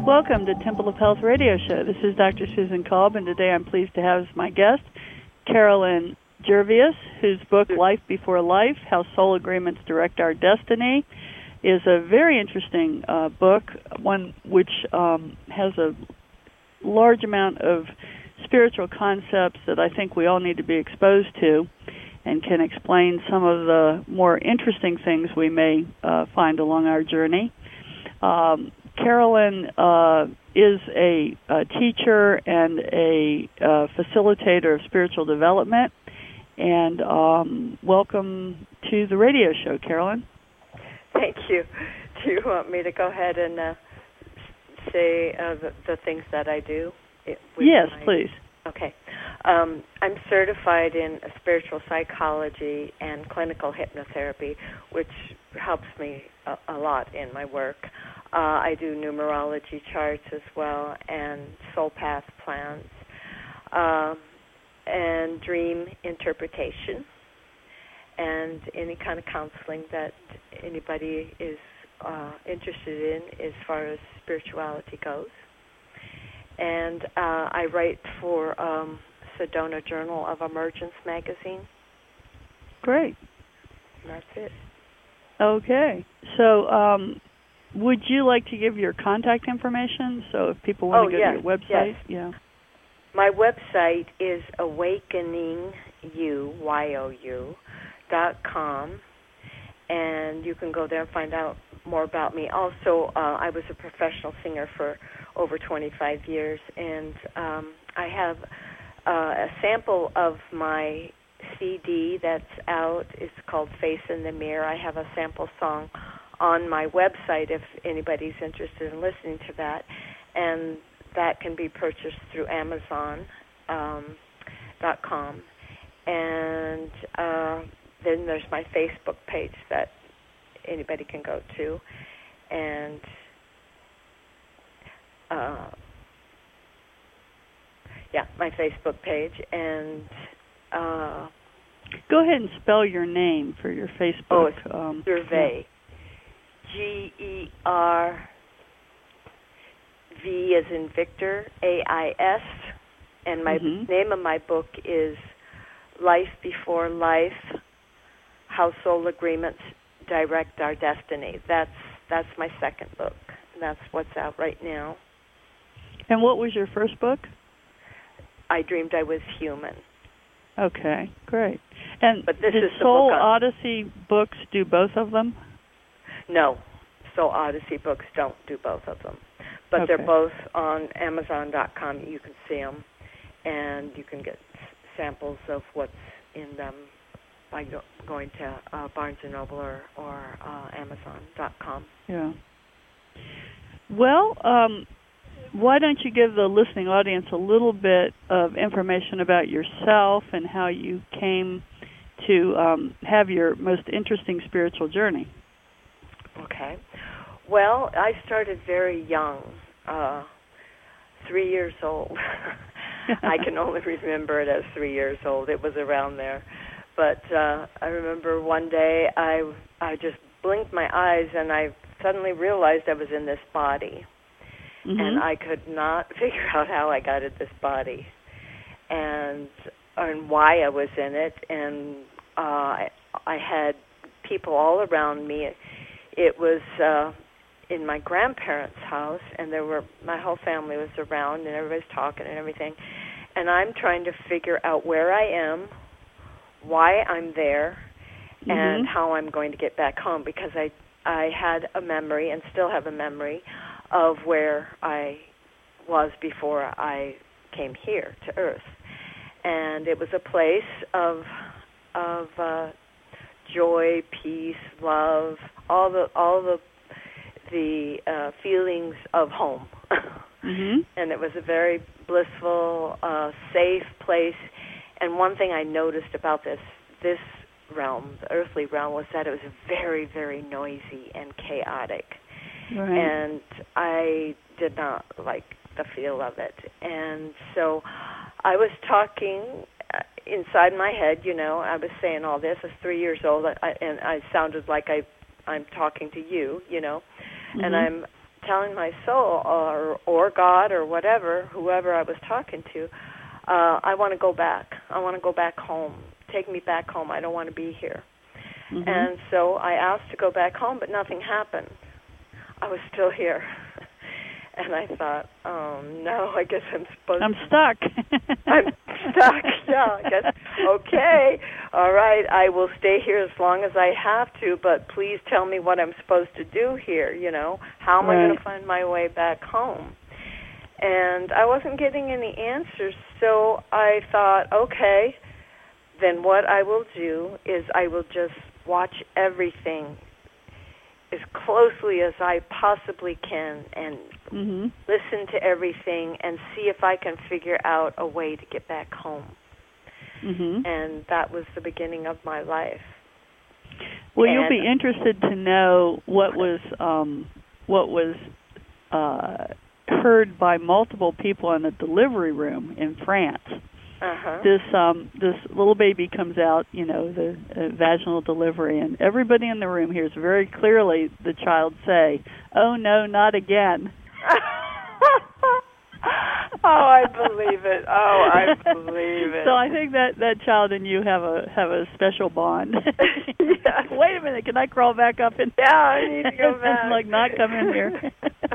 Welcome to Temple of Health Radio Show. This is Dr. Susan Kolb, and today I'm pleased to have as my guest Carolyn Gervius, whose book, Life Before Life, How Soul Agreements Direct Our Destiny, is a very interesting book, one which has a large amount of spiritual concepts that I think we all need to be exposed to and can explain some of the more interesting things we may find along our journey. Carolyn is a teacher and a facilitator of spiritual development. And welcome to the radio show, Carolyn. Thank you. Do you want me to go ahead and say the things that I do? Yes, please. Okay. I'm certified in spiritual psychology and clinical hypnotherapy, which helps me a lot in my work. I do numerology charts as well and soul path plans and dream interpretation and any kind of counseling that anybody is interested in as far as spirituality goes. And I write for Sedona Journal of Emergence magazine. Great. And that's it. Okay. So would you like to give your contact information? So if people want to go to your website? Yes. Yeah. My website is awakeningyou.com, and you can go there and find out more about me. Also, I was a professional singer for over 25 years, and I have a sample of my CD that's out. It's called Face in the Mirror. I have a sample song on my website if anybody's interested in listening to that, and that can be purchased through Amazon.com. And then there's my Facebook page that anybody can go to. And my Facebook page. And go ahead and spell your name for your Facebook. Oh, it's Gervais. G-E-R-V as in Victor, A-I-S. And my name of my book is Life Before Life, How Soul Agreements Direct Our Destiny. That's my second book. And that's what's out right now. And what was your first book? I Dreamed I Was Human. Okay, great. And but this did is Soul Odyssey books do both of them? No, Soul Odyssey books don't do both of them. But they're both on Amazon.com. You can see them, and you can get samples of what's in them by going to Barnes & Noble or Amazon.com. Yeah. Well, why don't you give the listening audience a little bit of information about yourself and how you came to have your most interesting spiritual journey? Okay. Well, I started very young, 3 years old. I can only remember it as 3 years old. It was around there. But I remember one day I just blinked my eyes and I suddenly realized I was in this body. And I could not figure out how I got in this body and why I was in it. And I had people all around me. It was in my grandparents' house, and my whole family was around, and everybody's talking and everything. And I'm trying to figure out where I am, why I'm there, and how I'm going to get back home, because I had a memory and still have a memory of where I was before I came here to Earth. And it was a place of joy, peace, love, all the feelings of home. And it was a very blissful, safe place. And one thing I noticed about this realm, the earthly realm, was that it was very, very noisy and chaotic. Right. And I did not like the feel of it. And so I was talking inside my head, I was saying all this. I was 3 years old, and I sounded like I'm talking to you, and I'm telling my soul or God or whatever, whoever I was talking to, I want to go back. I want to go back home. Take me back home. I don't want to be here. Mm-hmm. And so I asked to go back home, but nothing happened. I was still here. And I thought, oh, no, I guess I'm stuck. I'm stuck, yeah, I guess. Okay, all right, I will stay here as long as I have to, but please tell me what I'm supposed to do here, you know. How am I going to find my way back home? And I wasn't getting any answers, so I thought, okay, then what I will do is I will just watch everything as closely as I possibly can and listen to everything and see if I can figure out a way to get back home. Mm-hmm. And that was the beginning of my life. Well, you'll be interested to know what was heard by multiple in the delivery room in France. This little baby comes out, you know, the vaginal delivery, and everybody in the room hears very clearly the child say, "Oh no, not again." Oh, I believe it. Oh, I believe it. So I think that child and you have a special bond. Yes. Wait a minute, can I crawl back up and I need to go back. Like not come in here.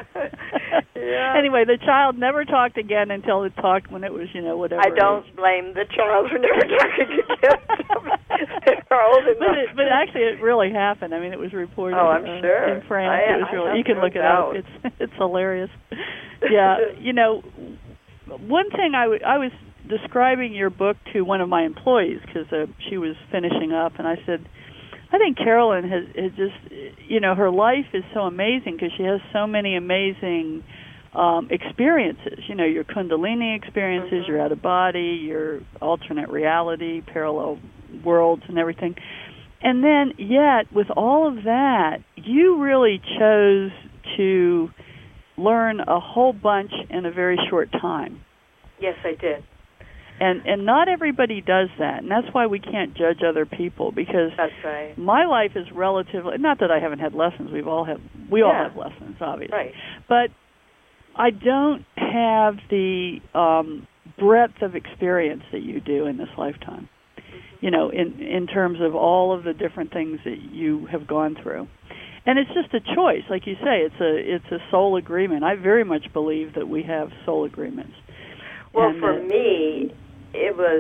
Yeah. Anyway, the child never talked again until it talked when it was, you know, whatever. I don't blame the child for never talking again. They're old enough. But actually, it really happened. I mean, it was reported. I'm sure. In France. It was really. You can look it up. It's hilarious. Yeah, you know, one thing I was describing your book to one of my employees because she was finishing up, and I said, I think Carolyn has just, you know, her life is so amazing because she has so many amazing experiences. You know, your Kundalini experiences, your out of body, your alternate reality, parallel worlds, and everything. And then, yet, with all of that, you really chose to learn a whole bunch in a very short time. Yes, I did. And not everybody does that, and that's why we can't judge other people, because that's right. My life is relatively, not that I haven't had lessons, we all have lessons, obviously. Right. But I don't have the breadth of experience that you do in this lifetime, you know, in terms of all of the different things that you have gone through. And it's just a choice, like you say, it's a soul agreement. I very much believe that we have soul agreements. Well, and for me, it was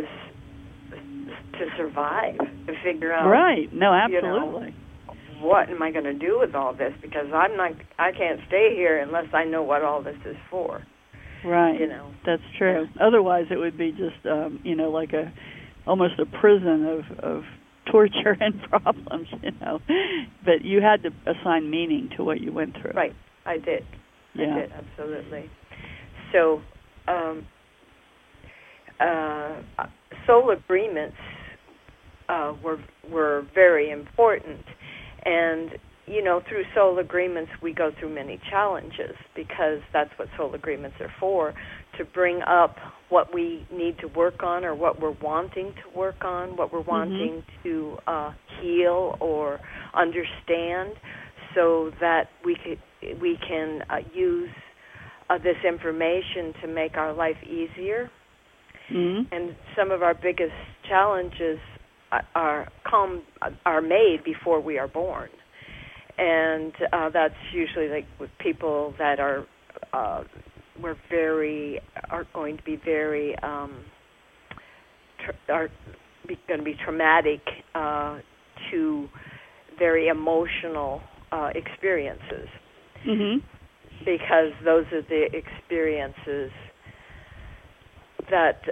to survive, to figure out. Right. No, absolutely. You know, what am I going to do with all this? Because I can't stay here unless I know what all this is for. Right. You know. That's true. Otherwise, it would be just, you know, like almost a prison of torture and problems, you know. But you had to assign meaning to what you went through. Right. I did. Yeah. I did, absolutely. So, soul agreements were very important, and you know, through soul agreements we go through many challenges, because that's what soul agreements are for, to bring up what we need to work on, or what we're wanting to work on, what we're wanting to heal or understand, so that we can use this information to make our life easier. Mm-hmm. And some of our biggest challenges are made before we are born, and that's usually like with people that are going to be very going to be traumatic to very emotional experiences, because those are the experiences that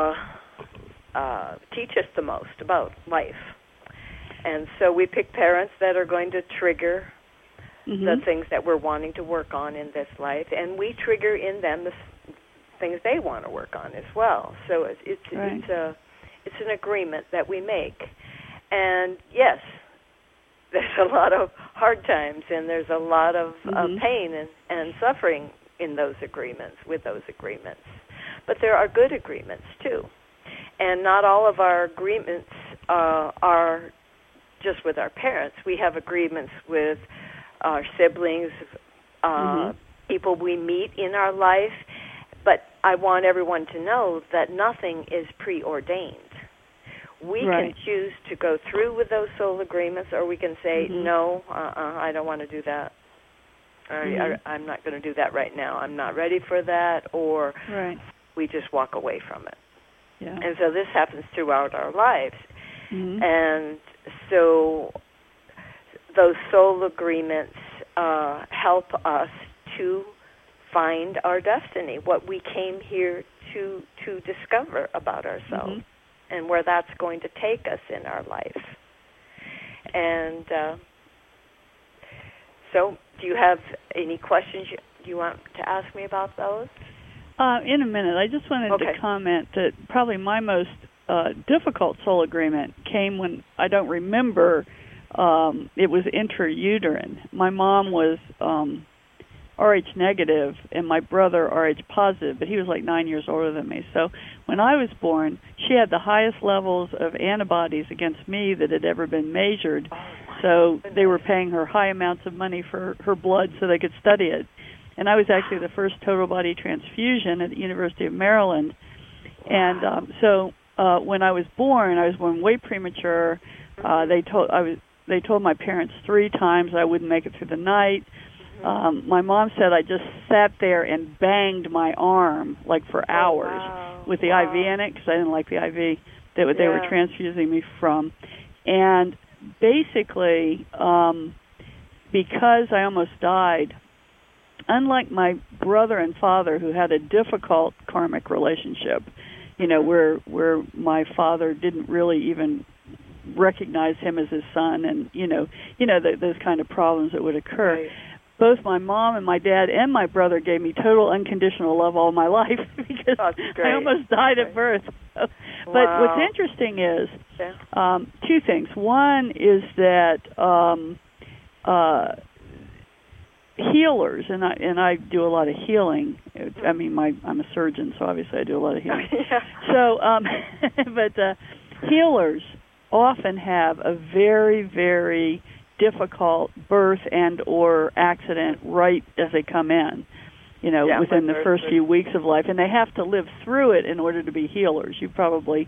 teach us the most about life. And so we pick parents that are going to trigger the things that we're wanting to work on in this life, and we trigger in them the things they want to work on as well. So it's an agreement that we make. And yes, there's a lot of hard times, and there's a lot of pain and suffering in those agreements, with those agreements. But there are good agreements, too. And not all of our agreements are just with our parents. We have agreements with our siblings, people we meet in our life, but I want everyone to know that nothing is preordained. We can choose to go through with those soul agreements, or we can say, no, I don't want to do that. I'm not going to do that right now. I'm not ready for that, or we just walk away from it. Yeah. And so this happens throughout our lives. And so those soul agreements help us to find our destiny, what we came here to discover about ourselves, and where that's going to take us in our life. And so do you have any questions you want to ask me about those? In a minute. I just wanted to comment that probably my most difficult soul agreement came when, I don't remember, it was intrauterine. My mom was RH negative and my brother RH positive, but he was like 9 years older than me. So when I was born, she had the highest levels of antibodies against me that had ever been measured. So they were paying her high amounts of money for her blood so they could study it. And I was actually the first total body transfusion at the University of Maryland. And so when I was born way premature. They told my parents 3 times I wouldn't make it through the night. My mom said I just sat there and banged my arm like for hours with the IV in it, because I didn't like the IV that they were transfusing me from. And basically, because I almost died, unlike my brother and father who had a difficult karmic relationship, where my father didn't really even recognize him as his son, and those kind of problems that would occur. Right. Both my mom and my dad and my brother gave me total unconditional love all my life because I almost died at birth. But what's interesting is 2 things. One is that healers, and I do a lot of healing. I mean, I'm a surgeon, so obviously I do a lot of healing. So, but healers often have a very, very difficult birth and or accident right as they come in, within the first few weeks of life, and they have to live through it in order to be healers. You probably,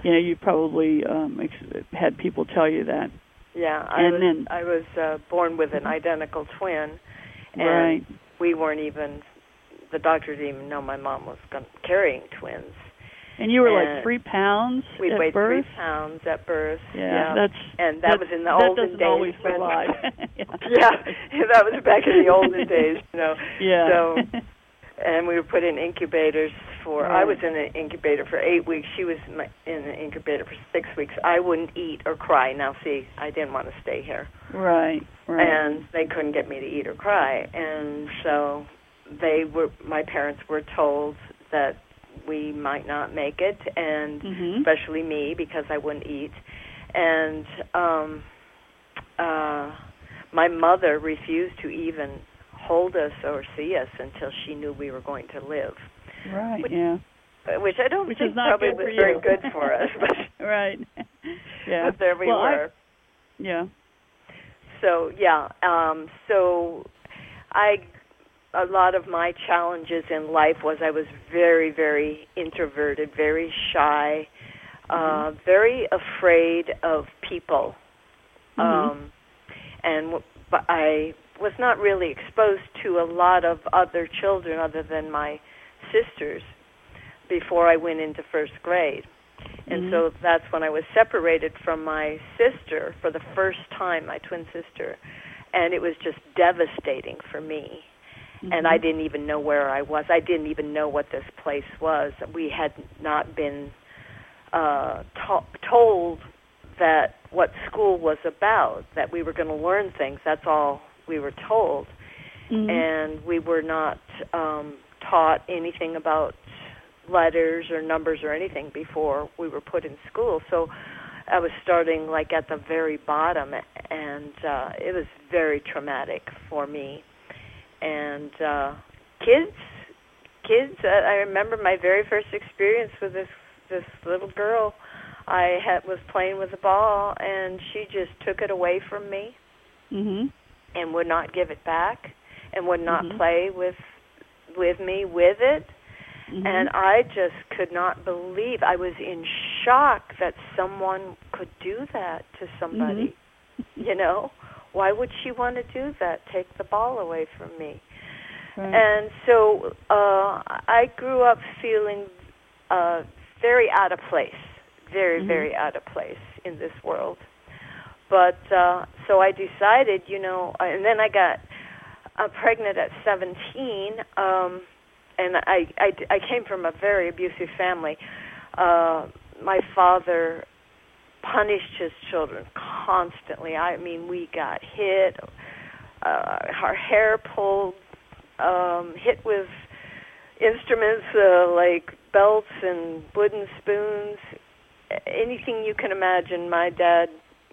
had people tell you that. Yeah, I was born with an identical twin, and we weren't even, the doctor didn't even know my mom was carrying twins. And you were like 3 pounds we at weighed birth? 3 pounds at birth. Yeah. That was in the olden days. That doesn't always survive. That was back in the olden days, Yeah. So, and we were put in incubators for, I was in an incubator for 8 weeks. She was in an incubator for 6 weeks. I wouldn't eat or cry. Now, see, I didn't want to stay here. Right. And they couldn't get me to eat or cry. And so my parents were told that we might not make it, and especially me, because I wouldn't eat. And my mother refused to even hold us or see us until she knew we were going to live. Right, Which I don't think probably was very good for us. But right. Yeah. But there we were. So, a lot of my challenges in life was I was very, very introverted, very shy, very afraid of people. But I was not really exposed to a lot of other children other than my sisters before I went into first grade. And so that's when I was separated from my sister for the first time, my twin sister, and it was just devastating for me. And I didn't even know where I was. I didn't even know what this place was. We had not been told that what school was about, that we were going to learn things. That's all we were told. And we were not taught anything about letters or numbers or anything before we were put in school. So I was starting like at the very bottom, and it was very traumatic for me. And kids. I remember my very first experience with this little girl. I was playing with a ball, and she just took it away from me and would not give it back. and would not play with me with it. And I just could not believe. I was in shock that someone could do that to somebody. You know, why would she want to do that? Take the ball away from me. Right. And so I grew up feeling very out of place, very out of place in this world. But so I decided, you know, and then I got pregnant at 17, and I came from a very abusive family. My father punished his children constantly. I mean, we got hit, our hair pulled, hit with instruments like belts and wooden spoons, anything you can imagine. My dad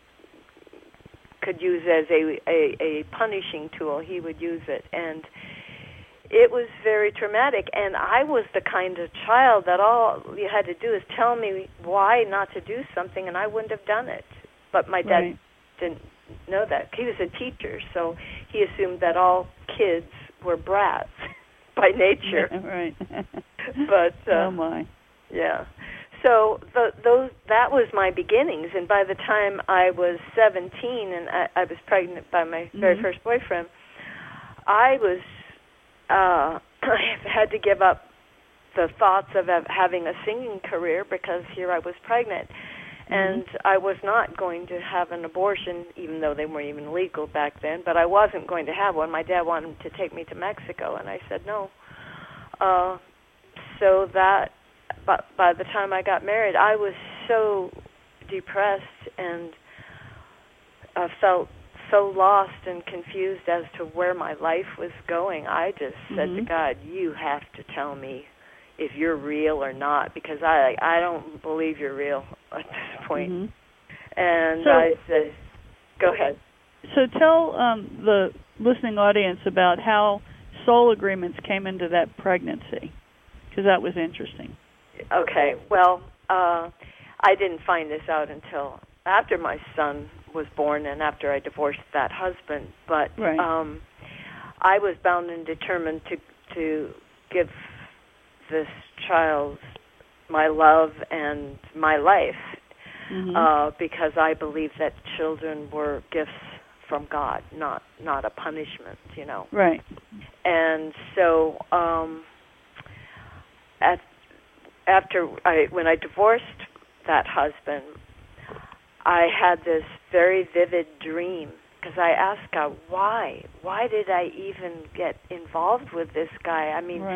could use as a punishing tool. He would use it, and it was very traumatic. And I was the kind of child that all you had to do is tell me why not to do something, and I wouldn't have done it. But my dad didn't know that. He was a teacher, so he assumed that all kids were brats by nature. Right. But oh my. Yeah. So that was my beginnings, and by the time I was 17 and I was pregnant by my very first boyfriend, I was I had to give up the thoughts of having a singing career because here I was pregnant, and I was not going to have an abortion, even though they weren't even legal back then. But I wasn't going to have one. My dad wanted to take me to Mexico, and I said no. So that. But by the time I got married, I was so depressed and felt so lost and confused as to where my life was going. I just said to God, you have to tell me if you're real or not, because I don't believe you're real at this point. And so, I said, go ahead. So tell the listening audience about how soul agreements came into that pregnancy, because that was interesting. Okay, well, I didn't find this out until after my son was born and after I divorced that husband. But I was bound and determined to give this child my love and my life because I believe that children were gifts from God, not a punishment, you know. Right. And so when I divorced that husband, I had this very vivid dream because I asked God, why? Why did I even get involved with this guy? I mean,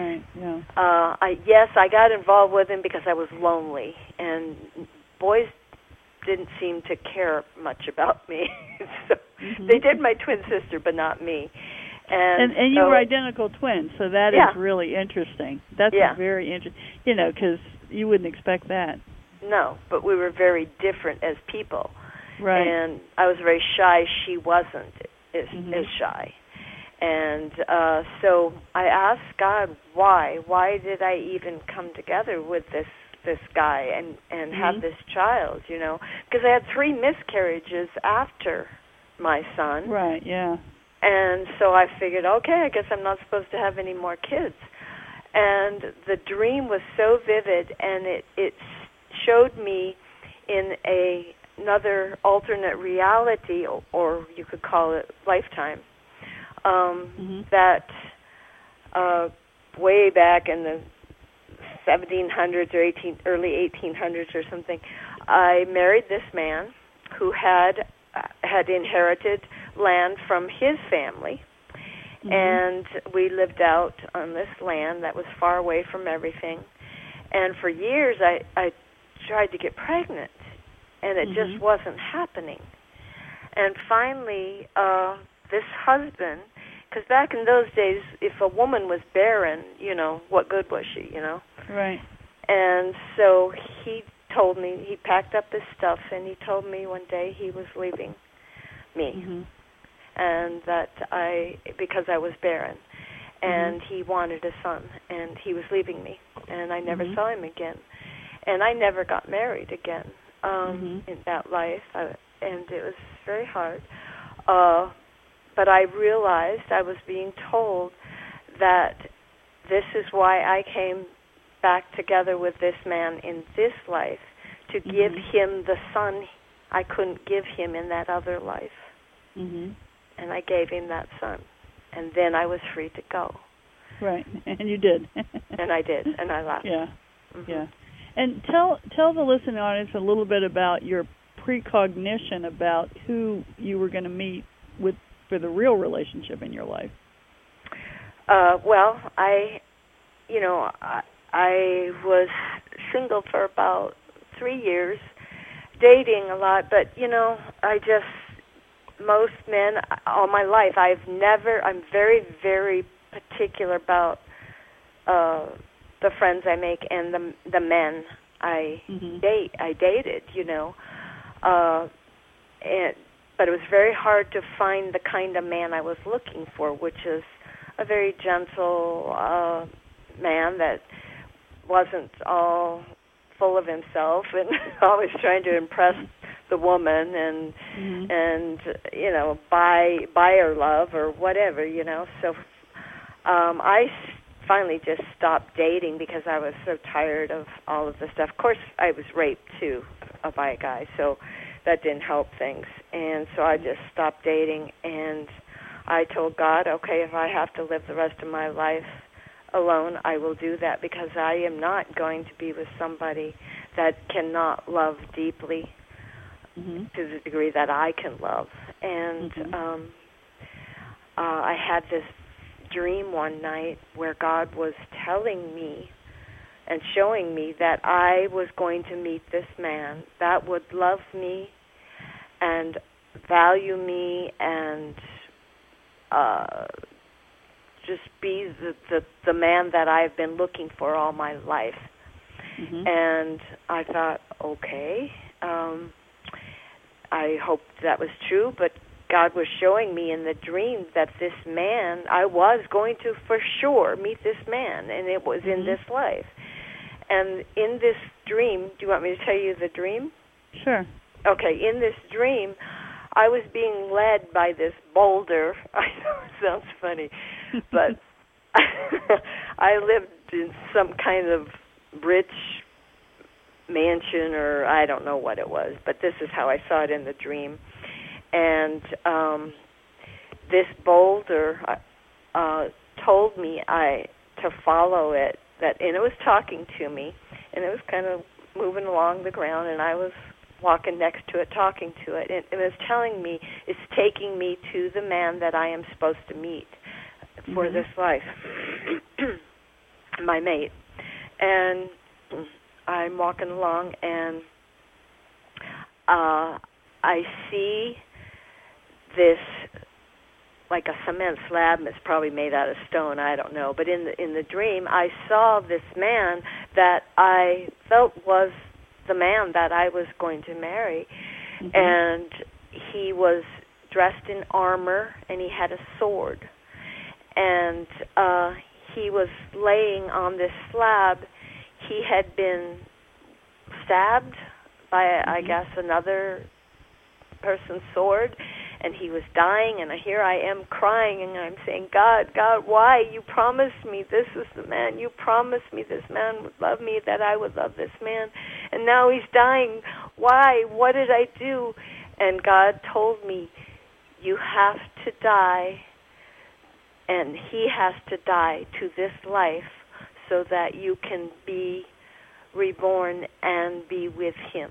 I got involved with him because I was lonely, and boys didn't seem to care much about me. So they did my twin sister, but not me. And you were identical twins, so that is really interesting. That's very interesting, you know, because you wouldn't expect that. No, but we were very different as people. Right. And I was very shy. She wasn't as shy. And so I asked God, why? Why did I even come together with this guy and have this child, you know? Because I had 3 miscarriages after my son. Right, yeah. And so I figured, okay, I guess I'm not supposed to have any more kids. And the dream was so vivid, and it showed me in another alternate reality, or you could call it lifetime, that way back in the 1700s or early 1800s or something, I married this man who had inherited land from his family, and we lived out on this land that was far away from everything. And for years, I tried to get pregnant, and it just wasn't happening. And finally, this husband, because back in those days, if a woman was barren, you know, what good was she, you know? Right. And so he told me, he packed up his stuff, and he told me one day he was leaving me. And that because I was barren, and he wanted a son, and he was leaving me, and I never saw him again, and I never got married again in that life, and it was very hard. but I realized I was being told that this is why I came back together with this man in this life, to give him the son I couldn't give him in that other life. And I gave him that son. And then I was free to go. Right, and you did. And I did, and I left. Yeah, yeah. And tell the listening audience a little bit about your precognition about who you were going to meet with for the real relationship in your life. Well, I was single for about 3 years, dating a lot, but, most men, all my life, I'm very, very particular about the friends I make and the men I dated, but it was very hard to find the kind of man I was looking for, which is a very gentle man that wasn't all full of himself and always trying to impress the woman and buy her love or whatever, So I finally just stopped dating because I was so tired of all of the stuff. Of course, I was raped too by a guy, so that didn't help things. And so I just stopped dating, and I told God, okay, if I have to live the rest of my life alone, I will do that, because I am not going to be with somebody that cannot love deeply to the degree that I can love. And I had this dream one night where God was telling me and showing me that I was going to meet this man that would love me and value me and just be the man that I've been looking for all my life. And I thought, okay, I hoped that was true, but God was showing me in the dream that this man, I was going to for sure meet this man, and it was in this life. And in this dream, do you want me to tell you the dream? Sure. Okay, in this dream, I was being led by this boulder. I know it sounds funny, but I lived in some kind of rich mansion, or I don't know what it was, but this is how I saw it in the dream. And this boulder told me to follow it, and it was talking to me, and it was kind of moving along the ground, and I was walking next to it, talking to it, and it was telling me it's taking me to the man that I am supposed to meet for this life, my mate. And I'm walking along, and I see this, like a cement slab, and it's probably made out of stone, I don't know. But in the dream, I saw this man that I felt was the man that I was going to marry. And he was dressed in armor, and he had a sword. And he was laying on this slab. He had been stabbed by, I guess, another person's sword, and he was dying, and here I am crying, and I'm saying, God, why? You promised me this is the man. You promised me this man would love me, that I would love this man, and now he's dying. Why? What did I do? And God told me, you have to die, and he has to die to this life so that you can be reborn and be with him.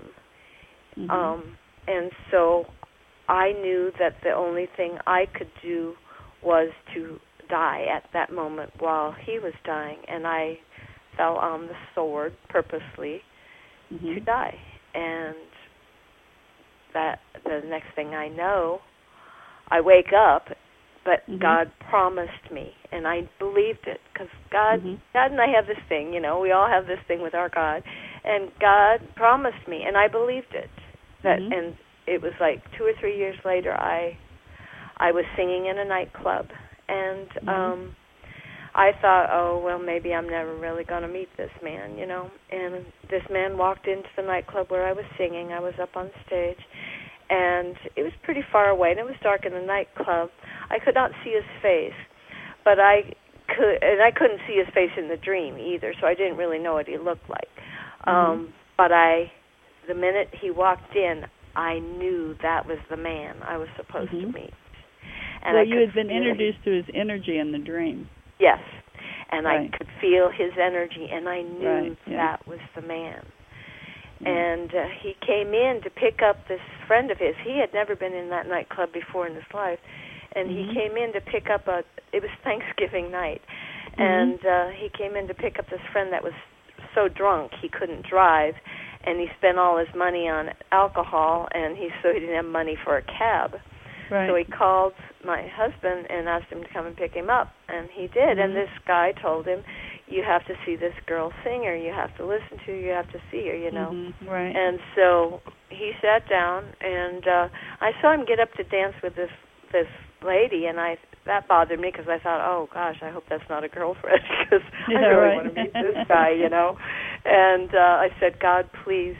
And so I knew that the only thing I could do was to die at that moment while he was dying, and I fell on the sword purposely to die. And that the next thing I know, I wake up, but God promised me, and I believed it, because God and I have this thing, we all have this thing with our God, and God promised me, and I believed it. And it was like 2 or 3 years later, I was singing in a nightclub, and I thought, oh, well, maybe I'm never really going to meet this man, And this man walked into the nightclub where I was singing. I was up on stage, and it was pretty far away, and it was dark in the nightclub. I could not see his face, but I couldn't see his face in the dream either, so I didn't really know what he looked like. But the minute he walked in, I knew that was the man I was supposed to meet. And well, you had been introduced to his energy in the dream. Yes, and I could feel his energy, and I knew that was the man. And he came in to pick up this friend of his. He had never been in that nightclub before in his life. And he came in to pick up it was Thanksgiving night. And he came in to pick up this friend that was so drunk he couldn't drive. And he spent all his money on alcohol, and so he didn't have money for a cab. Right. So he called my husband and asked him to come and pick him up. And he did. And this guy told him, you have to see this girl singer. You have to listen to her. You have to see her, you know. Right. And so he sat down, and I saw him get up to dance with this lady, and that bothered me because I thought, oh, gosh, I hope that's not a girlfriend because I really want to meet this guy, you know. And I said, God, please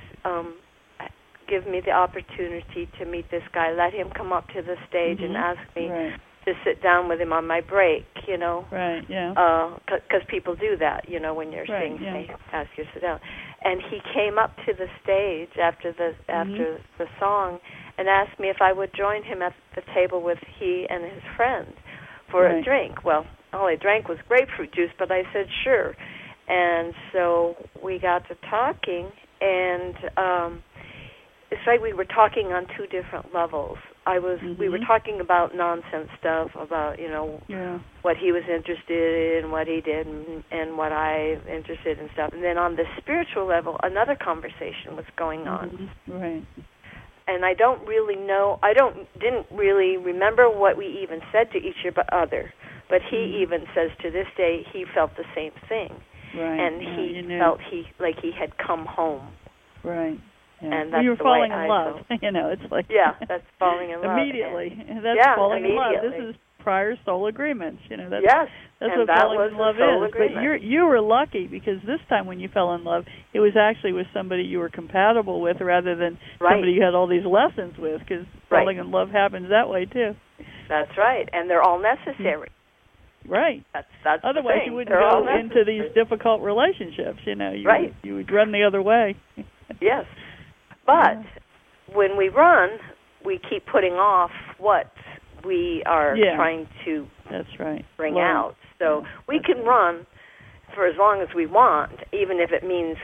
give me the opportunity to meet this guy. Let him come up to the stage and ask me to sit down with him on my break, you know. Right, yeah. Because people do that, you know, when you're singing, they ask you to sit down. And he came up to the stage after the song and asked me if I would join him at the table with he and his friend for a drink. Well, all I drank was grapefruit juice, but I said sure. And so we got to talking, and it's like we were talking on two different levels. We were talking about nonsense stuff, about, you know, what he was interested in, what he did, and what I interested in stuff. And then on the spiritual level, another conversation was going on. Right. And I don't really know, didn't really remember what we even said to each other, but he even says to this day he felt the same thing. Right. And he felt like he had come home. Right. Yeah. And that's you were the falling way in love. You know, it's like that's falling in love. Immediately. That's falling in love. This is prior soul agreements. You know, that's what falling in love is. Agreement. But you were lucky because this time when you fell in love, it was actually with somebody you were compatible with rather than somebody you had all these lessons with. Because falling in love happens that way too. That's right, and they're all necessary. Right. That's otherwise you wouldn't go into these difficult relationships. You know, you would run the other way. Yes. But when we run, we keep putting off what we are trying to bring out. So we can run for as long as we want, even if it means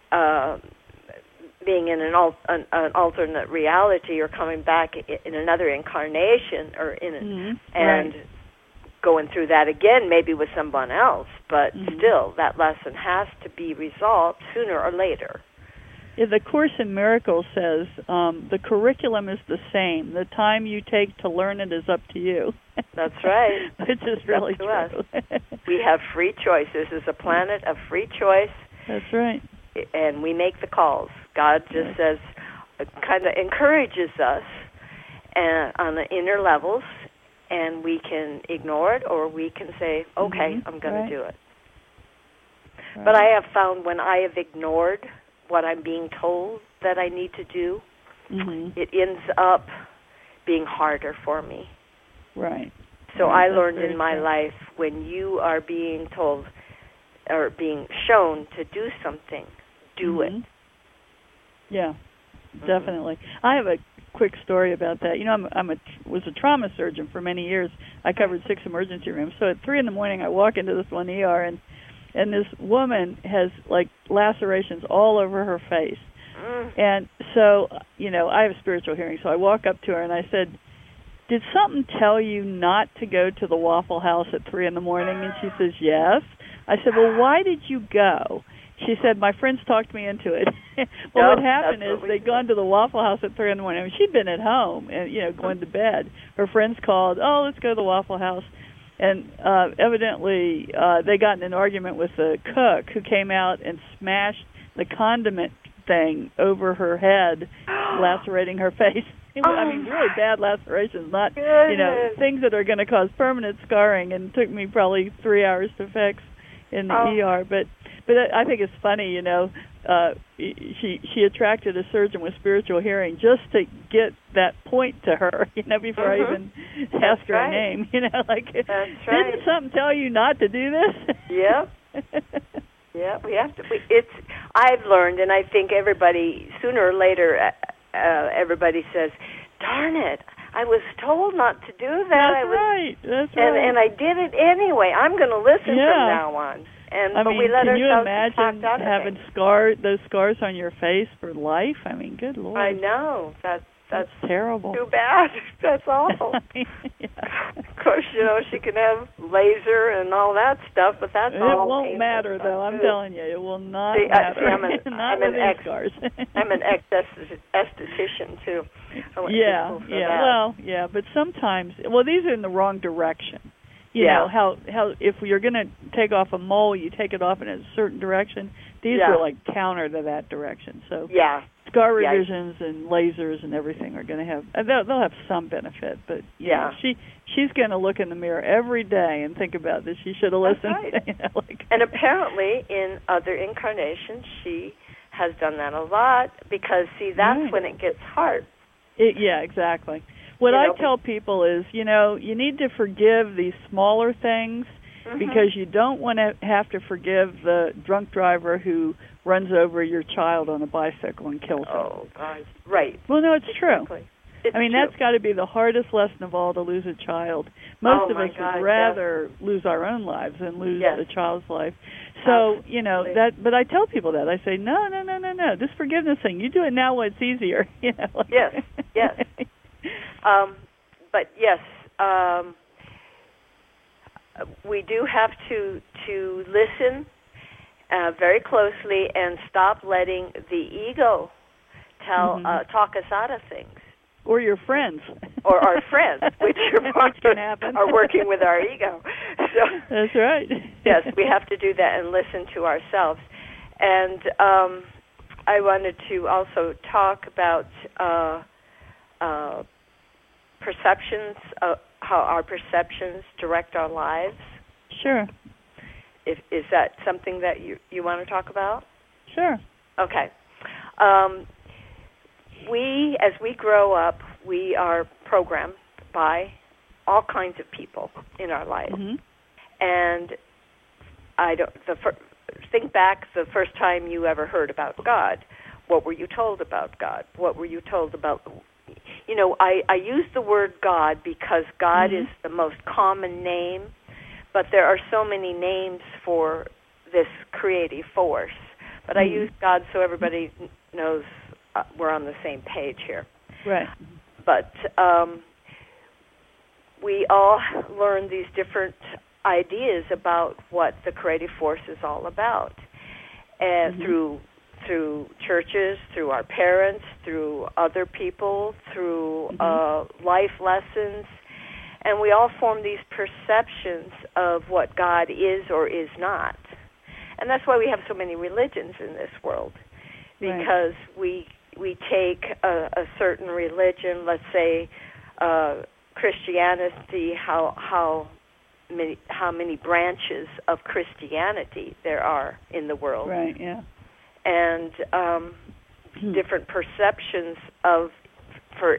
being in an alternate reality or coming back in another incarnation or and going through that again, maybe with someone else. But still, that lesson has to be resolved sooner or later. The Course in Miracles says the curriculum is the same. The time you take to learn it is up to you. That's right. Which is really true. Us. We have free choice. This is a planet of free choice. That's right. And we make the calls. God just says, kind of encourages us on the inner levels, and we can ignore it or we can say, okay, I'm going to do it. Right. But I have found when I have ignored what I'm being told that I need to do, it ends up being harder for me. Right. So I learned in my life when you are being told or being shown to do something, do it. Yeah, definitely. I have a quick story about that. You know, was a trauma surgeon for many years. I covered 6 emergency rooms. So at 3 a.m, I walk into this one ER, and this woman has, like, lacerations all over her face. And so, you know, I have a spiritual hearing, so I walk up to her and I said, did something tell you not to go to the Waffle House at 3 a.m? And she says, yes. I said, well, why did you go? She said, my friends talked me into it. Well, what happened is they'd gone to the Waffle House at 3 a.m. I mean, she'd been at home and, you know, going to bed. Her friends called, oh, let's go to the Waffle House. And evidently they got in an argument with the cook who came out and smashed the condiment thing over her head, lacerating her face. I mean, really bad lacerations, not, you know, things that are going to cause permanent scarring, and it took me probably 3 hours to fix in the ER. But I think it's funny, you know, she attracted a surgeon with spiritual hearing just to get that point to her, before I even asked her a name. Like, didn't something tell you not to do this? Yep. Yeah, we have to. I've learned, and I think everybody sooner or later, everybody says, "Darn it, I was told not to do that." That's right. And I did it anyway. I'm going to listen from now on. But we let can you ourselves imagine having those scars on your face for life? I mean, good Lord. I know. That's terrible. Too bad. That's awful. Of course, she can have laser and all that stuff, but that's all. It won't matter, though. I'm telling you, it will not matter. I'm an scars. I'm an ex-esthetician too. But sometimes, these are in the wrong direction. You know how if you're going to take off a mole, you take it off in a certain direction. These are like counter to that direction. So scar revisions and lasers and everything are going to have they'll have some benefit, but she's going to look in the mirror every day and think about this. She should have listened. Right. And apparently in other incarnations she has done that a lot, because that's when it gets hard. Exactly. What I tell people is, you need to forgive these smaller things, because you don't want to have to forgive the drunk driver who runs over your child on a bicycle and kills him. Oh, God. Right. Well, no, it's true. It's true. That's got to be the hardest lesson of all, to lose a child. Most of us would rather lose our own lives than lose a child's life. So, but I tell people that. I say, no. This forgiveness thing, you do it now when it's easier. Yes. But yes, we do have to listen very closely and stop letting the ego talk us out of things. Or your friends. Or our friends, which are working with our ego. So, that's right. Yes, we have to do that and listen to ourselves. And I wanted to also talk about perceptions, how our perceptions direct our lives. Sure. Is that something that you want to talk about? Sure. Okay. As we grow up, we are programmed by all kinds of people in our lives. And think back the first time you ever heard about God. What were you told about God? What were you told about? I use the word God because God is the most common name, but there are so many names for this creative force. But I use God so everybody knows we're on the same page here. Right. But we all learn these different ideas about what the creative force is all about, and through churches, through our parents, through other people, through life lessons, and we all form these perceptions of what God is or is not. And that's why we have so many religions in this world, because we take a certain religion, let's say Christianity, how many branches of Christianity there are in the world. Right, yeah. And different perceptions for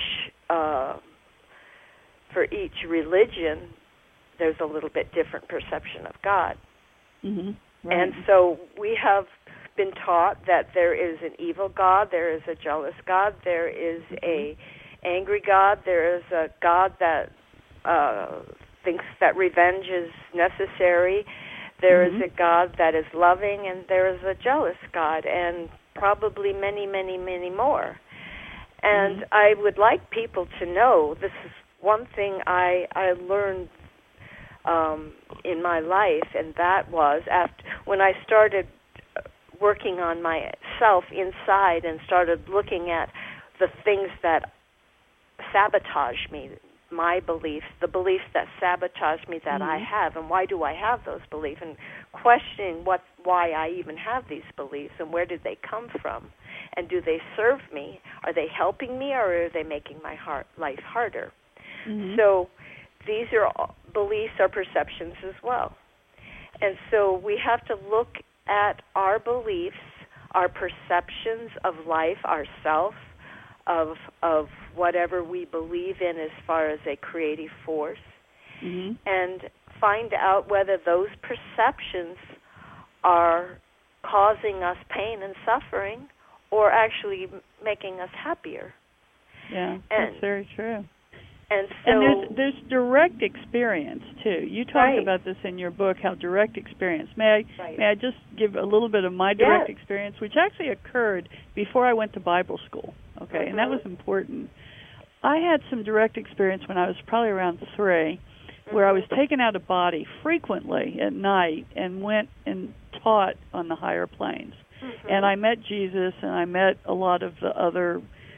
each religion, there's a little bit different perception of God. Right. And so we have been taught that there is an evil God, there is a jealous God, there is a angry God, there is a God that thinks that revenge is necessary, there is a God that is loving, and there is a jealous God, and probably many, many, many more. And I would like people to know, this is one thing I learned in my life, and that was when I started working on myself inside and started looking at the things that sabotage me, my beliefs, the beliefs that sabotage me that I have, and why do I have those beliefs, and questioning why I even have these beliefs, and where did they come from, and do they serve me? Are they helping me, or are they making my life harder? So these are beliefs or perceptions as well. And so we have to look at our beliefs, our perceptions of life, ourself, of whatever we believe in as far as a creative force, and find out whether those perceptions are causing us pain and suffering or actually making us happier. Yeah, that's very true. And so there's direct experience too. You talk about this in your book, how direct experience. May I just give a little bit of my direct experience, which actually occurred before I went to Bible school. Okay, and that was important. I had some direct experience when I was probably around 3, where I was taken out of body frequently at night and went and taught on the higher planes. And I met Jesus, and I met a lot of the other,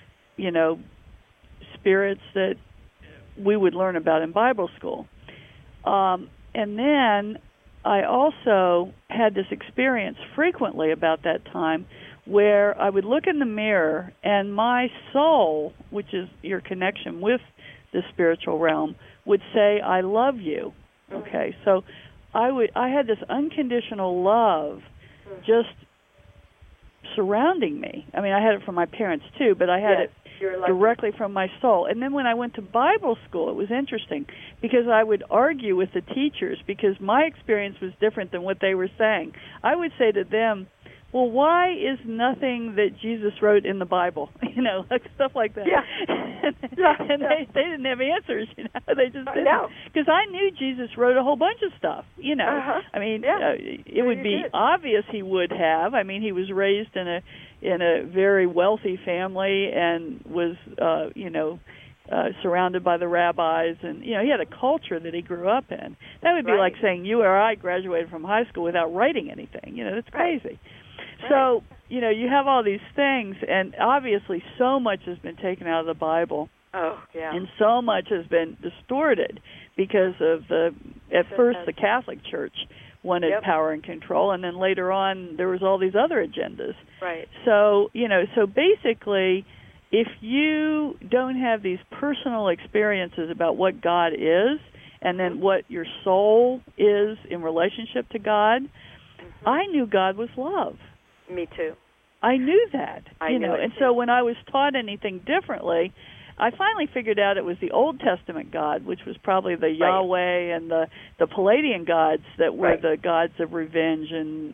spirits that we would learn about in Bible school. And then I also had this experience frequently about that time where I would look in the mirror and my soul, which is your connection with the spiritual realm, would say, "I love you." Okay, so I had this unconditional love just surrounding me. I mean, I had it from my parents too, but I had it directly from my soul. And then when I went to Bible school, it was interesting because I would argue with the teachers because my experience was different than what they were saying. I would say to them, "Well, why is nothing that Jesus wrote in the Bible?" Like stuff like that. And they didn't have answers. They just didn't. Because I knew Jesus wrote a whole bunch of stuff. I mean, it would be obvious he would have. I mean, he was raised in a very wealthy family and was, surrounded by the rabbis, and he had a culture that he grew up in. That would be like saying you or I graduated from high school without writing anything. That's crazy. So, you have all these things, and obviously so much has been taken out of the Bible. Oh, yeah. And so much has been distorted because of at first the Catholic Church wanted power and control, and then later on there was all these other agendas. Right. So, so basically, if you don't have these personal experiences about what God is and then what your soul is in relationship to God, I knew God was love. Me too. I knew that. I knew it and too. so when I was taught anything differently, I finally figured out it was the Old Testament God, which was probably the Yahweh and the Palladian gods that were the gods of revenge and,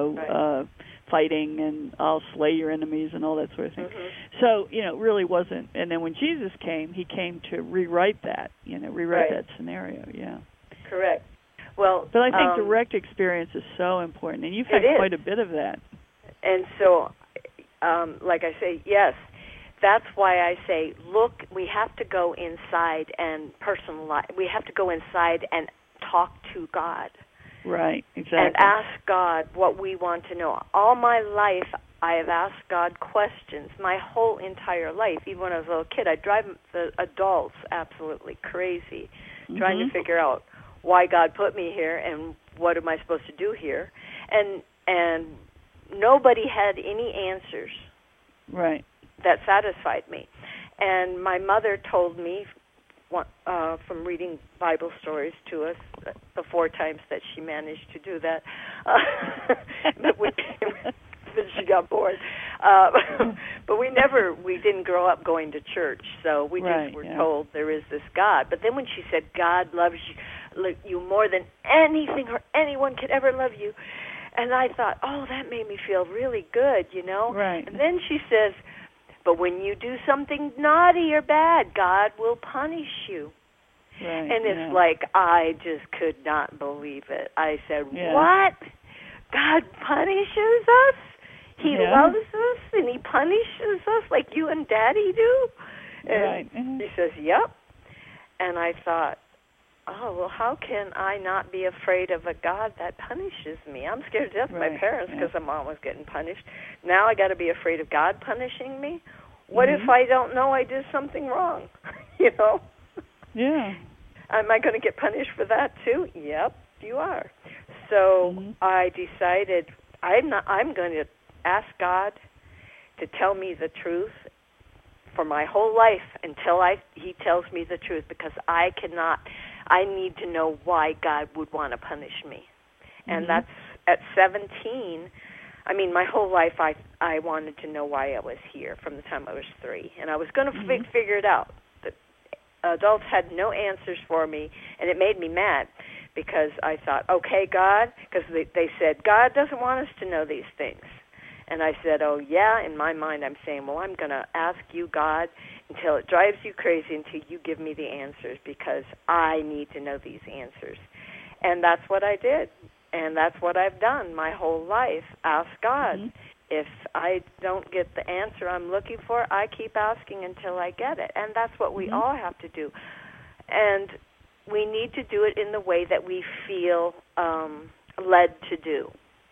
fighting and I'll slay your enemies and all that sort of thing. So, it really wasn't. And then when Jesus came, he came to rewrite that, that scenario, Correct. Well, but I think direct experience is so important, and you've had quite a bit of that. And so, like I say, yes, that's why I say, look, we have to go inside and personalize. We have to go inside and talk to God. Right, exactly. And ask God what we want to know. All my life, I have asked God questions. My whole entire life, even when I was a little kid, I drive the adults absolutely crazy, trying to figure out why God put me here and what am I supposed to do here. And nobody had any answers that satisfied me. And my mother told me from reading Bible stories to us the 4 times that she managed to do that, that she got bored. But we didn't grow up going to church, so we just were told there is this God. But then when she said God loves you more than anything or anyone could ever love you, and I thought, oh, that made me feel really good, Right. And then she says, but when you do something naughty or bad, God will punish you. Right, and it's like, I just could not believe it. I said, what? God punishes us? He loves us and he punishes us like you and Daddy do? And he says, yep. And I thought, oh, well, how can I not be afraid of a God that punishes me? I'm scared to death of my parents because my mom was getting punished. Now I got to be afraid of God punishing me? What if I don't know I did something wrong? Yeah. Am I going to get punished for that too? Yep, you are. So I decided I'm going to ask God to tell me the truth for my whole life until he tells me the truth, because I need to know why God would want to punish me. And that's at 17, I mean, my whole life I wanted to know why I was here from the time I was 3, and I was going to figure it out. The adults had no answers for me, and it made me mad because I thought, okay, God, because they said, God doesn't want us to know these things. And I said, oh, yeah, in my mind I'm saying, well, I'm going to ask you, God, until it drives you crazy, until you give me the answers, because I need to know these answers. And that's what I did. And that's what I've done my whole life. Ask God. Mm-hmm. If I don't get the answer I'm looking for, I keep asking until I get it. And that's what we all have to do. And we need to do it in the way that we feel led to do.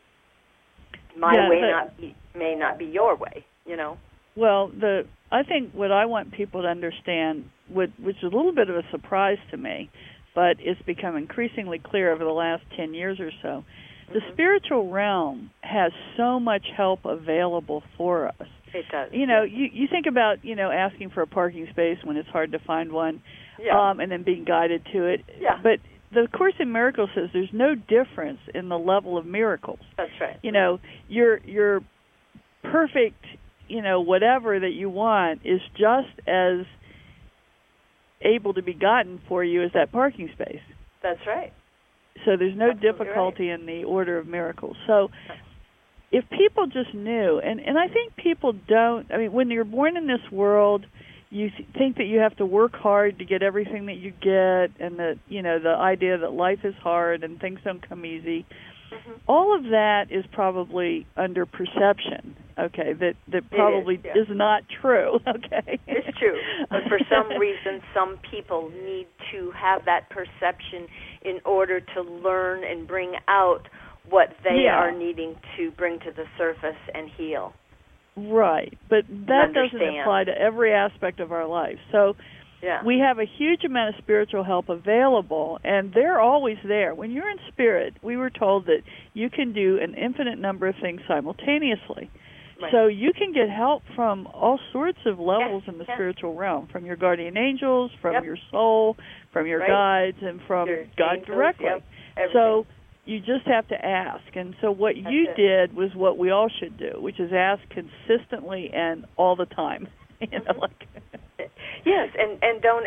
My way may not be your way, you know. Well, I think what I want people to understand, which is a little bit of a surprise to me, but it's become increasingly clear over the last 10 years or so, the spiritual realm has so much help available for us. It does. You know, you think about, asking for a parking space when it's hard to find one, and then being guided to it. Yeah. But the Course in Miracles says there's no difference in the level of miracles. That's right. Your perfect, whatever that you want is just as able to be gotten for you as that parking space. That's right. So there's no Absolutely difficulty in the order of miracles. So if people just knew, and I think people don't, when you're born in this world, you think that you have to work hard to get everything that you get, and that, the idea that life is hard and things don't come easy. Mm-hmm. All of that is probably under perception, okay, that probably is not true, okay? It's true, but for some reason, some people need to have that perception in order to learn and bring out what they are needing to bring to the surface and heal. Right, but that doesn't apply to every aspect of our life. So we have a huge amount of spiritual help available, and they're always there. When you're in spirit, we were told that you can do an infinite number of things simultaneously. Right. So you can get help from all sorts of levels in the spiritual realm, from your guardian angels, from your soul, from your guides, and from God angels, directly. So you just have to ask. And so what you did was what we all should do, which is ask consistently and all the time. Yes, and don't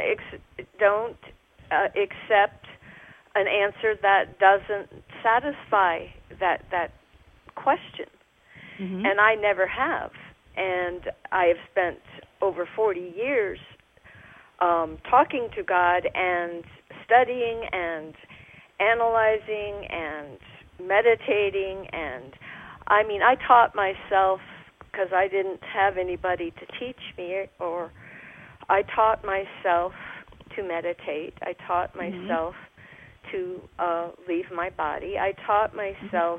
accept an answer that doesn't satisfy that question. Mm-hmm. And I never have. And I have spent over 40 years talking to God and studying and analyzing and meditating. And, I taught myself because I didn't have anybody to teach me, or I taught myself to meditate. I taught myself to leave my body. I taught myself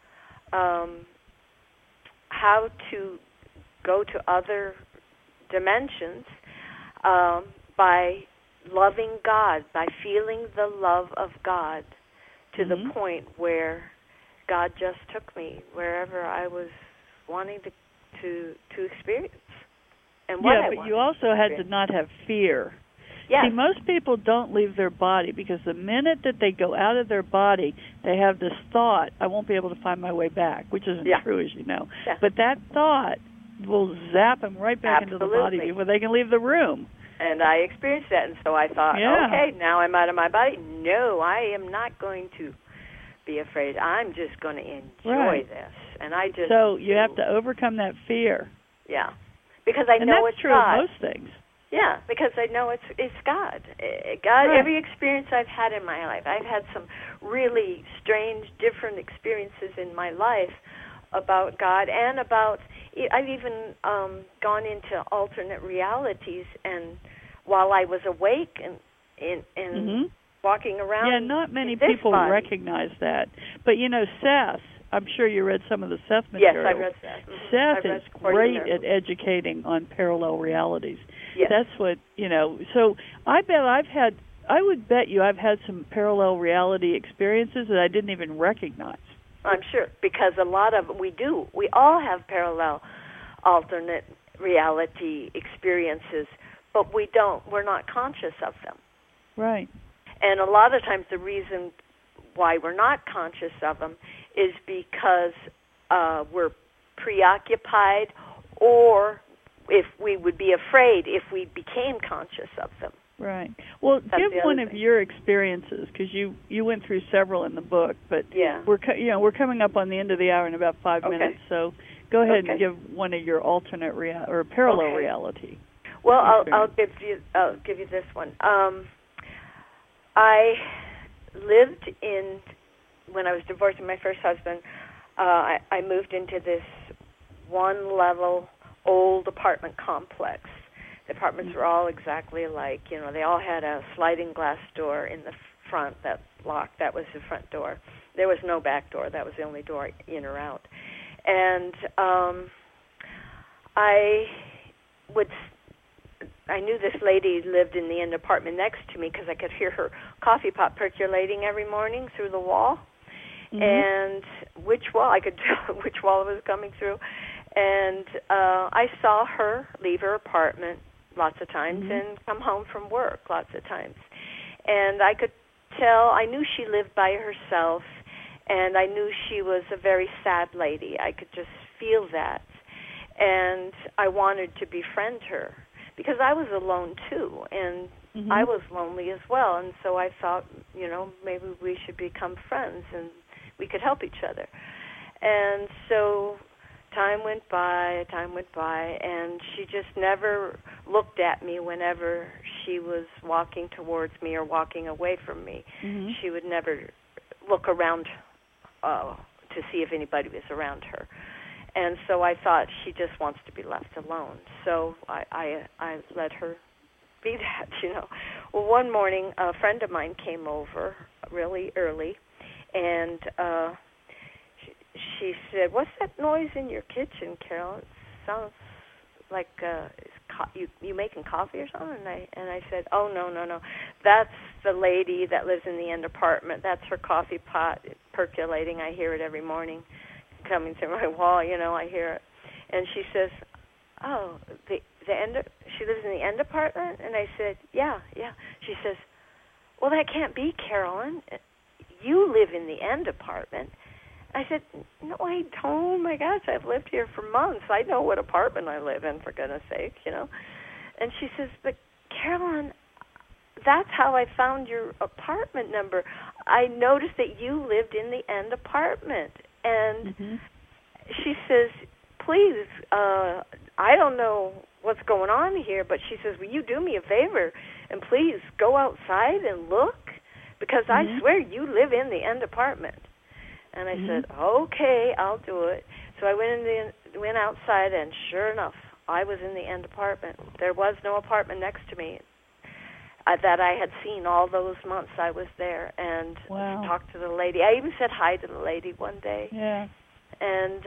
how to go to other dimensions by loving God, by feeling the love of God to the point where God just took me wherever I was wanting to experience. And what but you also had to not have fear. Yes. See, most people don't leave their body because the minute that they go out of their body, they have this thought, I won't be able to find my way back, which isn't true, as you know. Yeah. But that thought will zap them right back into the body before they can leave the room. And I experienced that, and so I thought, okay, now I'm out of my body. No, I am not going to be afraid. I'm just going to enjoy this. And I just So you have to overcome that fear. Yeah. Because I know it's true God. of most things. Yeah, because I know it's God. God, every experience I've had in my life, I've had some really strange, different experiences in my life about God and about, I've even gone into alternate realities, and while I was awake and walking around. Yeah, not many people recognize that. But, Seth, I'm sure you read some of the Seth material. Yes, I read that. Seth is great at educating on parallel realities. Yes. That's what, so I would bet you I've had some parallel reality experiences that I didn't even recognize. I'm sure, because a lot of, we all have parallel alternate reality experiences, but we're not conscious of them. Right. And a lot of times the reason why we're not conscious of them is because were preoccupied, or if we would be afraid if we became conscious of them. Right. Well, give one of your experiences, because you went through several in the book, but we're coming up on the end of the hour in about 5 minutes, so go ahead and give one of your alternate or parallel reality. Well, I'll give you this one. I lived when I was divorcing my first husband, I moved into this one-level old apartment complex. The apartments were all exactly alike. They all had a sliding glass door in the front that locked. That was the front door. There was no back door. That was the only door in or out. And I knew this lady lived in the end apartment next to me because I could hear her coffee pot percolating every morning through the wall. And which wall, I could tell which wall it was coming through. And I saw her leave her apartment lots of times and come home from work lots of times. And I could tell, I knew she lived by herself, and I knew she was a very sad lady. I could just feel that. And I wanted to befriend her because I was alone too, and I was lonely as well. And so I thought, maybe we should become friends and we could help each other. And so time went by, and she just never looked at me whenever she was walking towards me or walking away from me. She would never look around to see if anybody was around her. And so I thought, she just wants to be left alone. So I let her be that, Well, one morning, a friend of mine came over really early, and she said, "What's that noise in your kitchen, Carol? It sounds like you making coffee or something?" And I said, "Oh, no. That's the lady that lives in the end apartment. That's her coffee pot percolating. I hear it every morning coming through my wall. I hear it." And she says, "Oh, she lives in the end apartment?" And I said, "Yeah." She says, "Well, that can't be, Carolyn. You live in the end apartment." I said, "No, I don't. Oh, my gosh, I've lived here for months. I know what apartment I live in, for goodness sake, And she says, "But, Carolyn, that's how I found your apartment number. I noticed that you lived in the end apartment." And she says, "Please, I don't know what's going on here, but," she says, "will you do me a favor and please go outside and look? Because I swear you live in the end apartment." And I said, "Okay, I'll do it." So I went outside, and sure enough, I was in the end apartment. There was no apartment next to me that I had seen all those months I was there, and talked to the lady. I even said hi to the lady one day. Yeah. And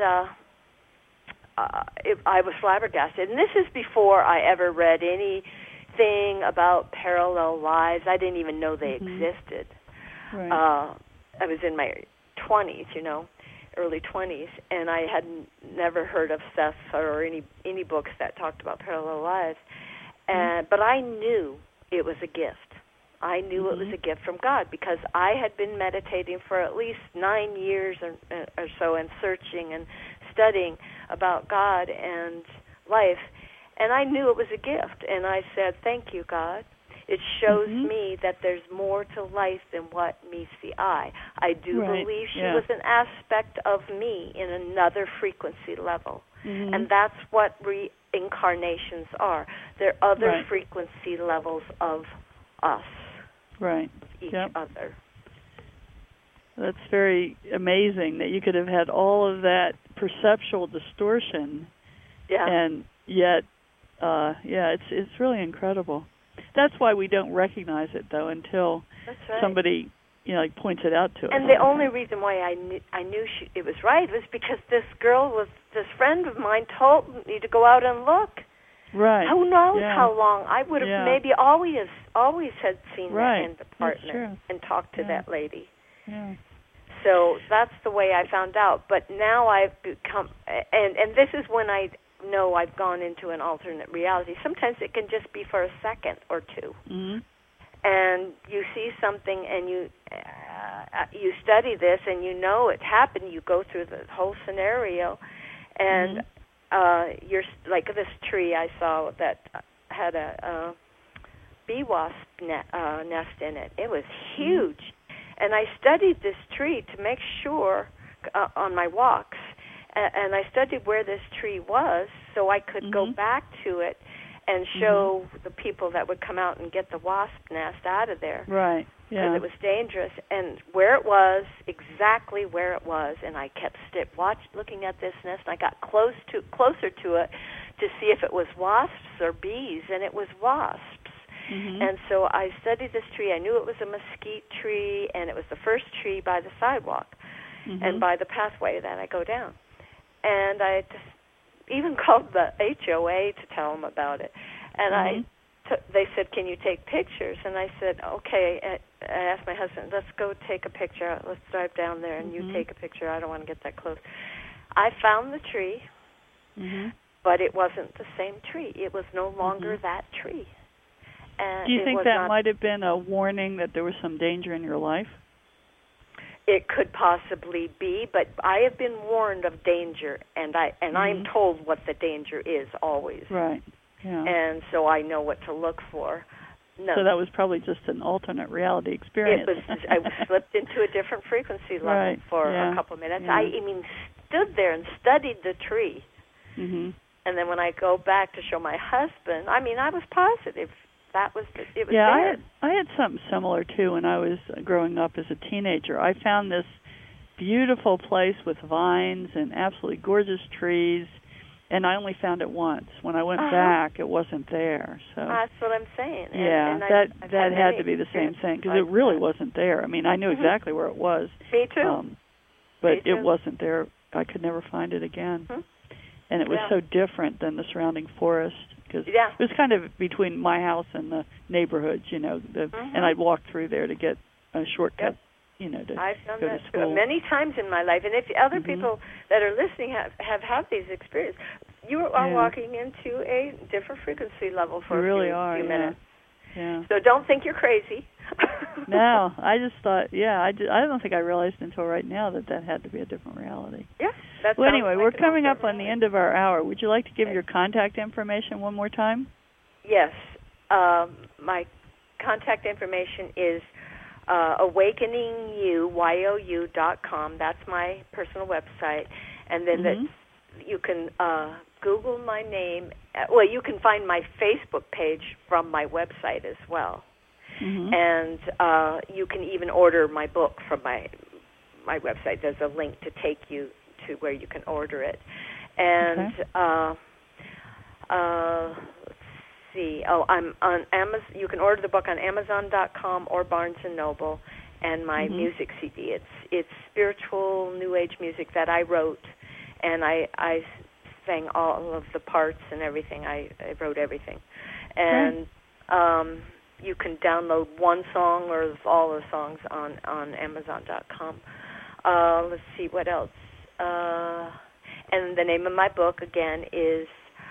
I was flabbergasted. And this is before I ever read anything about parallel lives. I didn't even know they existed. Right. I was in my 20s, early 20s, and I had never heard of Seth or any books that talked about parallel lives. But I knew it was a gift. I knew it was a gift from God because I had been meditating for at least 9 years or so and searching and studying about God and life, and I knew it was a gift. And I said, "Thank you, God. It shows me that there's more to life than what meets the eye. I do believe she was an aspect of me in another frequency level." And that's what reincarnations are. They're other frequency levels of us, each other. That's very amazing that you could have had all of that perceptual distortion, and yet, it's really incredible. That's why we don't recognize it, though, until somebody, points it out to us. And the only reason why I knew it was right was because this friend of mine told me to go out and look. Right. Who knows how long? I would have maybe always had seen that in the apartment and talked to that lady. Yeah. So that's the way I found out. But now I've become, and this is when I know I've gone into an alternate reality. Sometimes it can just be for a second or two. and you see something and you study this and you know it happened. You go through the whole scenario, and you're like this tree I saw that had a bee wasp nest in it. It was huge, and I studied this tree to make sure on my walks, and I studied where this tree was so I could go back to it and show the people that would come out and get the wasp nest out of there. Right. Yeah. Because it was dangerous, and where it was, exactly where it was, and I kept looking at this nest, and I got closer to it to see if it was wasps or bees, and it was wasps. And so I studied this tree. I knew it was a mesquite tree, and it was the first tree by the sidewalk and by the pathway that I go down. And I even called the HOA to tell them about it. And they said, "Can you take pictures?" And I said, "Okay." I asked my husband, "Let's go take a picture. Let's drive down there and you take a picture. I don't want to get that close." I found the tree, but it wasn't the same tree. It was no longer that tree. And do you think that might have been a warning that there was some danger in your life? It could possibly be, but I have been warned of danger, and I'm told what the danger is always. Right. Yeah. And so I know what to look for. No. So that was probably just an alternate reality experience. I slipped into a different frequency level for a couple of minutes. I stood there and studied the tree. And then when I go back to show my husband, I was positive that was it was there. I had something similar too when I was growing up as a teenager. I found this beautiful place with vines and absolutely gorgeous trees, and I only found it once. When I went back, it wasn't there. So that's what I'm saying. And that had to be the same thing, because it really wasn't there. I mean, I knew exactly where it was. Me too. But it wasn't there. I could never find it again. And it was so different than the surrounding forest, because it was kind of between my house and the neighborhoods, and I'd walk through there to get a shortcut. I've done go that to school many times in my life, and if other people that are listening have had these experiences, you are walking into a different frequency level for a few minutes. Yeah. So don't think you're crazy. No, I just thought, I don't think I realized until right now that had to be a different reality. Yeah. Well, anyway, we're coming up on the end of our hour. Would you like to give your contact information one more time? Yes. My contact information is awakeningyou.com. That's my personal website. And then you can Google my name. Well, you can find my Facebook page from my website as well. And you can even order my book from my website. There's a link to take you to where you can order it. And let's see. I'm on Amazon. You can order the book on Amazon.com or Barnes & Noble. And my music CD. It's spiritual New Age music that I wrote, and I sang all of the parts and everything. I wrote everything. And you can download one song or all the songs on Amazon.com. Let's see, what else? And the name of my book, again, is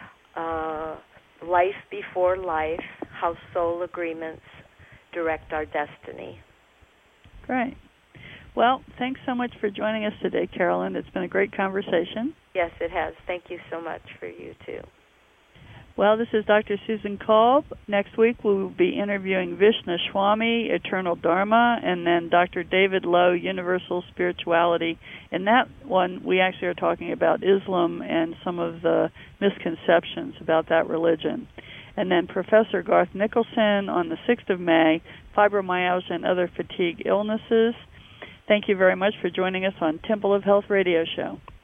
Life Before Life, How Soul Agreements Direct Our Destiny. Great. Well, thanks so much for joining us today, Carolyn. It's been a great conversation. Yes, it has. Thank you so much for you, too. Well, this is Dr. Susan Kolb. Next week we will be interviewing Vishnu Swami, Eternal Dharma, and then Dr. David Lowe, Universal Spirituality. In that one, we actually are talking about Islam and some of the misconceptions about that religion. And then Professor Garth Nicholson on the 6th of May, fibromyalgia and other fatigue illnesses. Thank you very much for joining us on Temple of Health Radio Show.